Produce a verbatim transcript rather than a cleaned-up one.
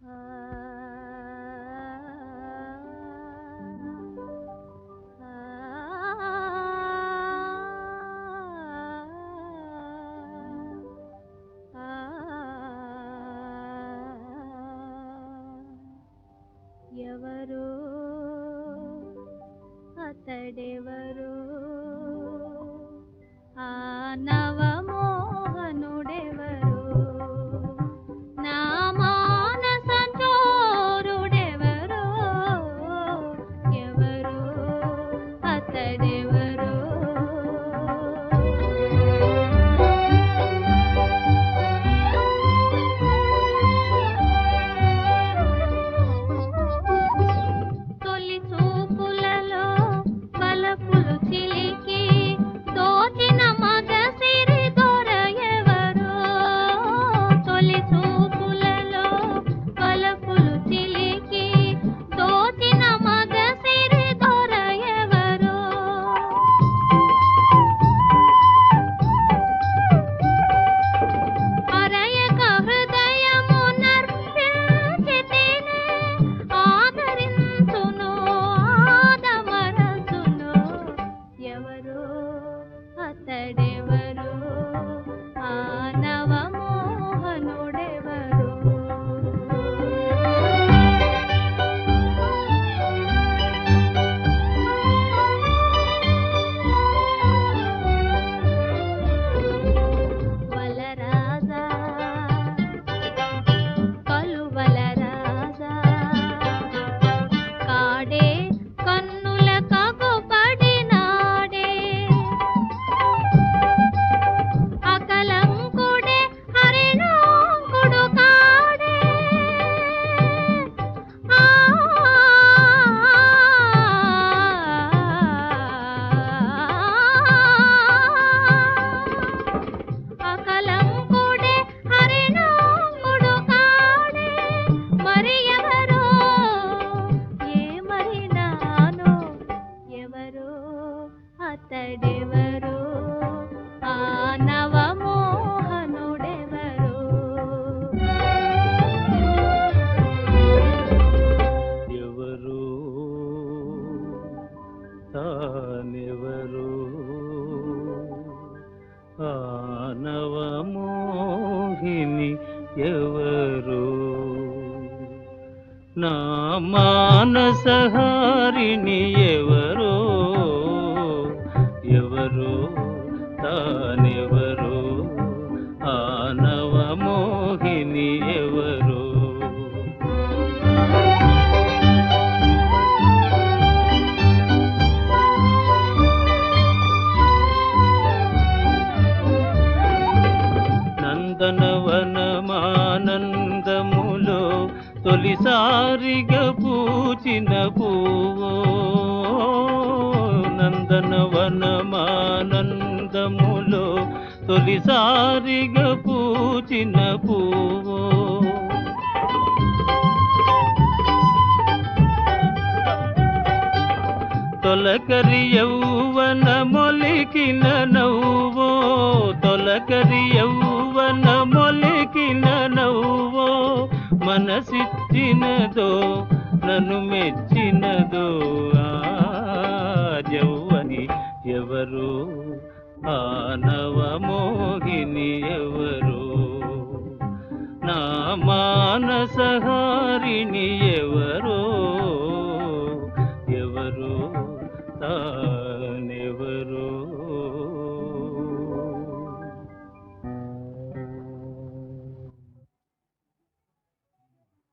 ఎవరో అతడెవరో ఆ నవమోహనుడెవరో నా మానస చోరుడెవరో ఎవరో అతడెవరో తొలి చూపులలో వలపులు చిలికి దోచిన మగసిరి దొర ఎవరో తొలి చూపులలో వలపులు చిలికి దోచిన మగసిరి దొర ఎవరో అరయక హృదయము నర్పించితినే ఆదరించును ఆదమరచును ఎవరో అతడెవరో ఆ నవమోహనుడెవరో వలరాజా కలువల రాజా కాడే కన్నుల కగుపడినాడే అకలంకుడే హరిణాంకుడు కాడే ఆ అకలంకుడే హరిణాంకుడు కాడే మరి ఎవరో ఏమరినాను ఎవరో అతడెవరో ఆ నవమోహనుడెవరో ఎవరో తానెవరో ఆ నవమోహిని ఎవరో నా మానసహారిణి ఎవరో ఎవరో తానెవరో ఆ నవమోహిని ఎవరో నందనవనమానందములో తొలిసారిగా పూచిన పువ్వో నందనవనమానందములో తొలిసారిగా పూచిన పువ్వో తొలకరి యౌవన మొలికిన నవ్వో తొలకరి యౌవన మొలికిన నవ్వో మనసిచ్చినదో నన్ను మెచ్చినదో ఆ యౌవని ఎవరో ఆ నవమోహిని ఎవరో నా మానసహారిణి ఎవరో